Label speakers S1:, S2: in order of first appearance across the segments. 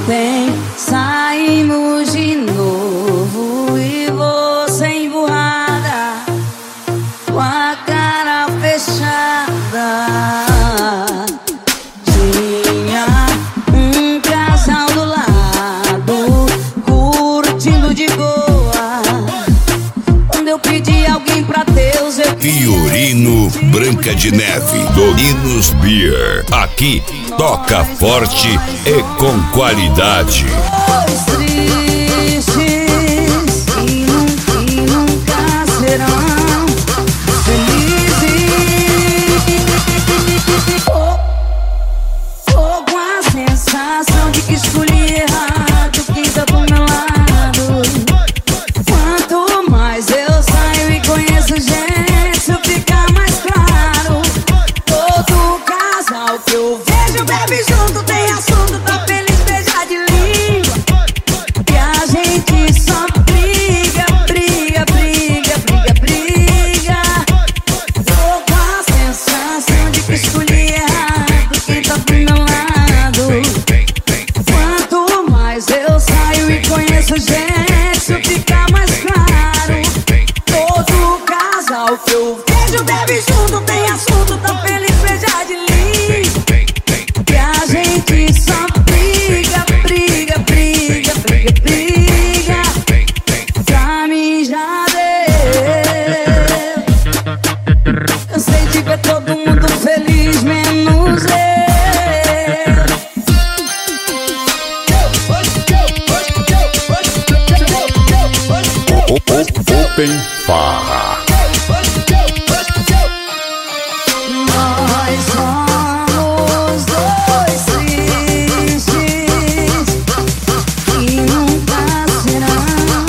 S1: Ontem saímos de novo e você emburrada, com a cara fechada. Tinha um casal do lado, curtindo de boa. Quando eu pedi alguém pra Deus, eu
S2: Fiorino Branca de Neve, Dorinos Beer. Aqui toca forte e com qualidade.
S1: Dois tristes que nunca serão felizes. Tô com a sensação de que escolhi errado quem tá do meu lado. Quanto mais eu saio e conheço gente, isso fica mais claro. Todo casal que eu vejo bebe junto, tem assunto, tá feliz, beija de língua. E a gente só briga, briga, briga, briga, briga. Tô com a sensação de que escolhi errado quem tá do meu lado. Quanto mais eu saio e conheço gente, isso fica mais claro. Todo casal que eu vejo bebe junto, tem assunto, tá feliz, beija de língua. E a gente só briga, briga, briga, briga, briga. Pra mim já deu. Cansei de ver todo mundo feliz, menos eu.
S2: Open Farra.
S1: Nós somos dois tristes que nunca serão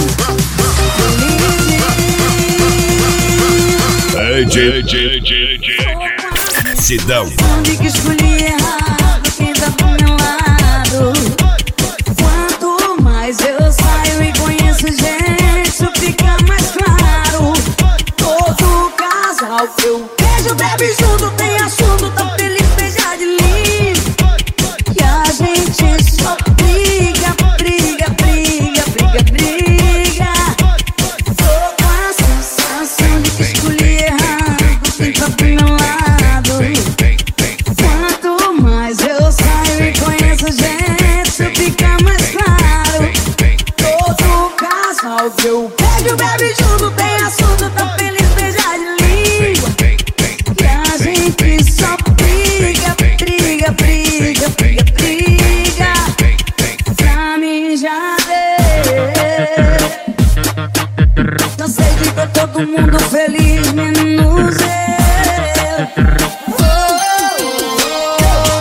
S1: felizes.
S2: Sidão.
S1: De que escolhi errado quem tá do meu lado. Quanto mais eu saio e conheço gente, isso fica mais claro. Todo casal que eu vejo bebe junto, tem assunto, tá feliz, beija de língua. E a gente só briga, briga, briga, briga, briga. Tô com a sensação de que escolhi errado quem tá do meu lado. Quanto mais eu saio e conheço gente, isso fica mais claro. Todo casal que eu vejo bebe junto, tem assunto, tá feliz, beija de língua. E a gente só briga, briga, briga, briga, briga. Pra mim já deu. Cansei de ver todo mundo feliz, menos eu.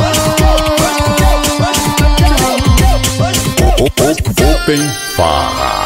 S2: Open Farra.